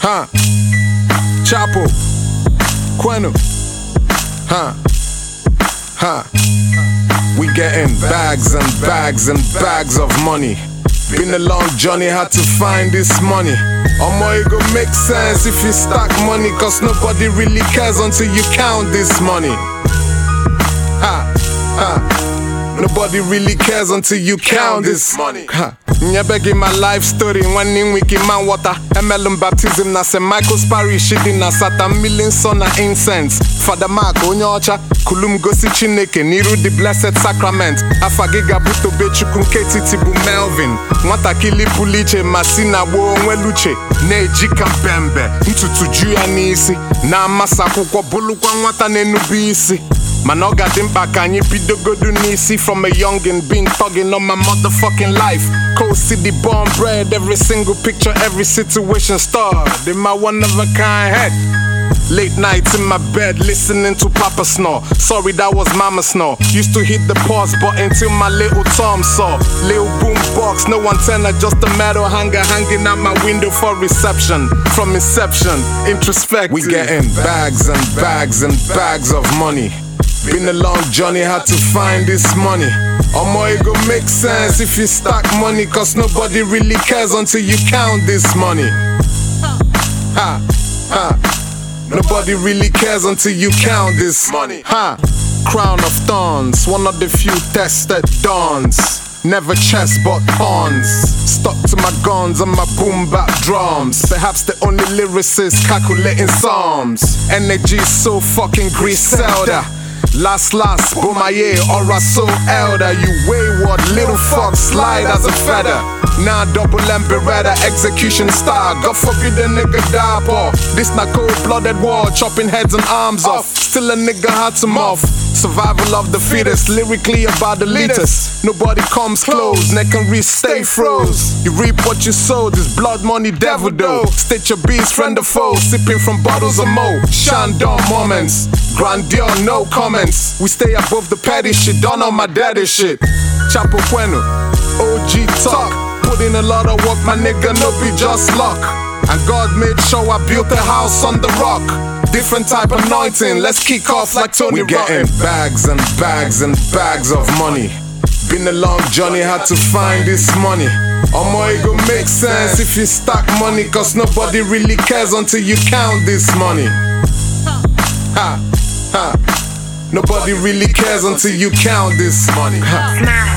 Huh? Chapo, Quenu, huh? Huh? We getting bags and bags and bags of money. Been a long journey, had to find this money. It go make sense if you stack money, cause nobody really cares until you count this money. Ha, ha. Nobody really cares until you count this money. Nyebegi my life story, one in wiki man water. MLM baptism na St. Michael's Parish, shitting na Satan million son na incense. Father Mark onyocha, kulum gosi chineke, niru the blessed sacrament. Afagiga buto bechukunketi tibu Melvin. Mwata kili puliche, masina wo onweluche. Neji kampembe, ntutu juya nisi. Na masa kukwa bulu kwa nwata nenubisi. Manoga dimpa kanyi pidogodu nisi. From a youngin' been thugging on my motherfucking life. Cold city born bred, every single picture, every situation starred in my one-of-a-kind head. Late nights in my bed, listening to Papa snore. Sorry, that was Mama snore. Used to hit the pause button till my little Tom saw. Little boom box, no antenna, just a metal hanger hanging out my window for reception. From inception, introspective. We getting bags and bags and bags of money. Been a long journey, had to find this money. It go make sense if you stack money, cause nobody really cares until you count this money. Ha, ha. Nobody really cares until you count this money. Ha. Crown of thorns, one of the few tested dawns. Never chest but pawns. Stuck to my guns and my boom bap drums. Perhaps the only lyricist calculating psalms. Energy so fucking Griselda. Last, Bomaye, aura so elder. You wayward little fuck, slide as a feather. Now double M Beretta, execution style. God forbid a nigga die poor. This not cold-blooded war, chopping heads and arms off. Still a nigga had to off. Survival of the fittest, lyrically about the elitist. Nobody comes close, neck and wrist stay froze. You reap what you sow, this blood money devil dough. State your beast, friend or foe, sipping from bottles of mo. Shandon moments, grandeur, no comments. We stay above the petty shit, done on my daddy shit. Chapo Quenu, OG talk. Put in a lot of work, my nigga, no be just luck. And God made sure I built a house on the rock. Different type of anointing, let's kick off like Tony Rotten. We getting bags and bags and bags of money. Been a long journey, had to find this money. It go make sense if you stack money, cause nobody really cares until you count this money. Ha, ha. Nobody really cares until you count this money. Ha.